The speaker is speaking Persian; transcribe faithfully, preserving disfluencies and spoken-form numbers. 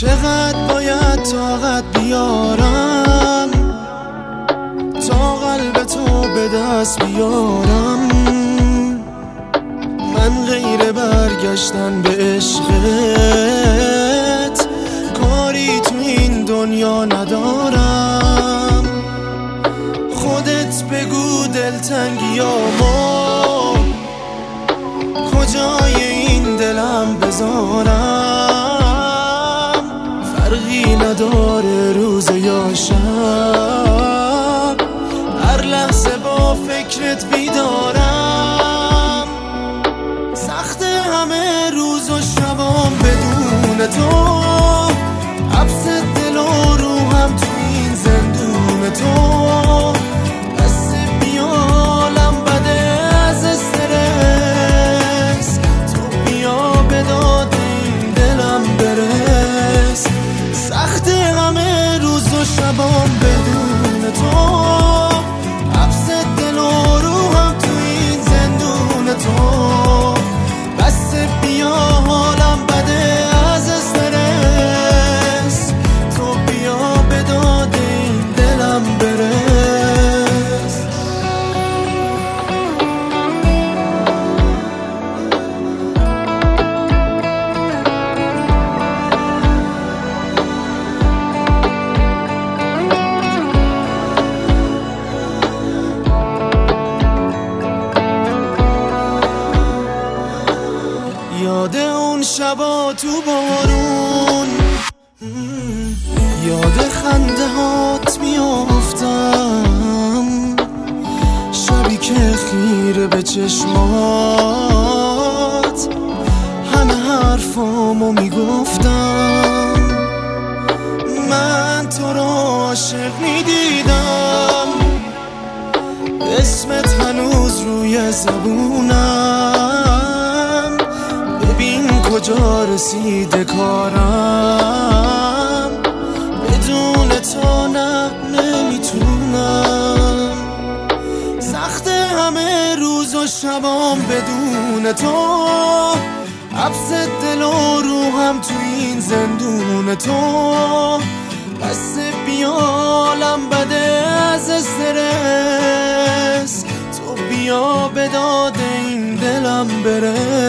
چقدر باید طاقت بیارم تا قلب تو به دست بیارم؟ من غیر برگشتن به عشقت کاری تو این دنیا ندارم. خودت بگو دلتنگیامو کجای این دلم بذارم؟ فرقی نداره روز یا شب، هر لحظه با فکرت بیدارم. سخت همه روز و شبام بدون تو، حبس دل و روحم تو این زندون تو. بس بیالم بده از استرس، تو بیا به داد این دلم برس. سخت همه روز و شبام بدون تو، حبس دل و روحم تو این زندون تو. بس بیا حالم بده از استرس، تو بیا به داد این دلم برس. یاد اون شبا تو بارون، یاد خنده هات میافتم، شبی که خیره به چشمات همه حرفامو میگفتم. من تو رو عاشق میدیدم، اسمت هنوز روی زبونم. ببین کجا رسیده کارم، بدون تو نه نمیتونم. سخت همه روز و شبام بدون تو، حبس دل و روحم تو این زندون تو. بس بیالم بده از استرس، تو بیا به داد این دلم برس.